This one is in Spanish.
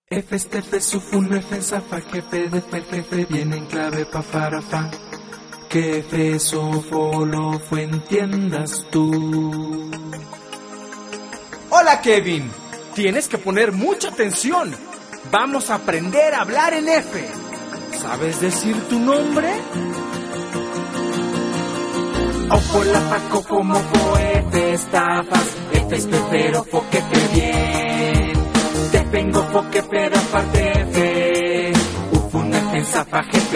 F este F sufun F zafa jefe de fer jefe viene en clave pa farafa. Que F sofo lo fue entiendas tú. Hola Kevin, tienes que poner mucha atención. Vamos a aprender a hablar en F. ¿Sabes decir tu nombre? Ojo la faco como fo F estafas. F es pero fo que fe bien. Te vengo fo que pero aparte F. Ufun F zafa jefe.